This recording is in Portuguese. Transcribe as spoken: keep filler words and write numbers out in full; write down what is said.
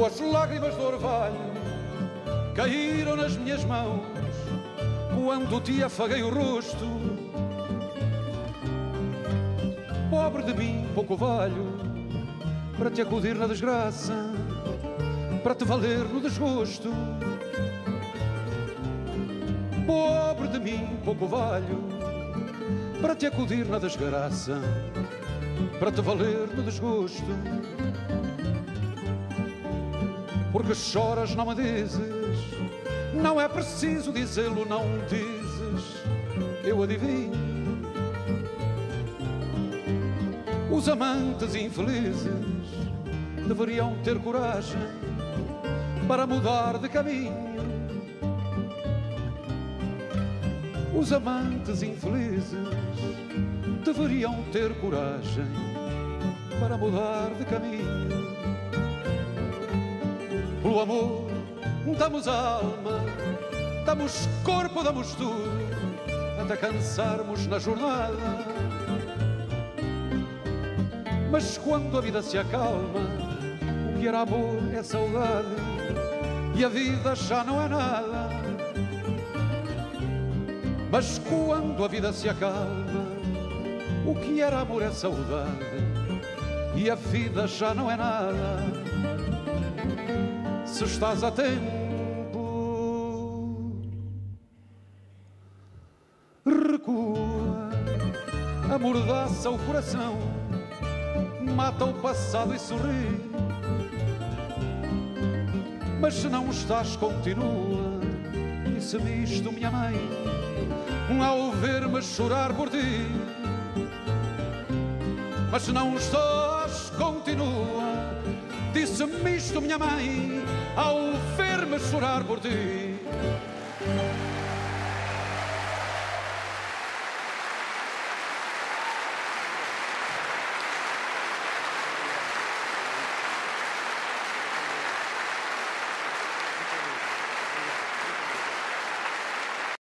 As lágrimas do orvalho caíram nas minhas mãos quando te afaguei o rosto. Pobre de mim, pouco valho para te acudir na desgraça, para te valer no desgosto. Pobre de mim, pouco valho para te acudir na desgraça, para te valer no desgosto. Porque choras, não me dizes, não é preciso dizê-lo, não dizes, eu adivinho. Os amantes infelizes deveriam ter coragem para mudar de caminho. Os amantes infelizes deveriam ter coragem para mudar de caminho. Pelo amor damos alma, damos corpo, damos tudo, até cansarmos na jornada. Mas quando a vida se acalma, o que era amor é saudade, e a vida já não é nada. Mas quando a vida se acalma, o que era amor é saudade, e a vida já não é nada. Se estás a tempo, recua, amordaça o coração, mata o passado e sorri. Mas se não estás, continua, disse-me isto minha mãe ao ver-me chorar por ti. Mas se não estás, continua, disse-me isto minha mãe ao ver-me chorar por ti.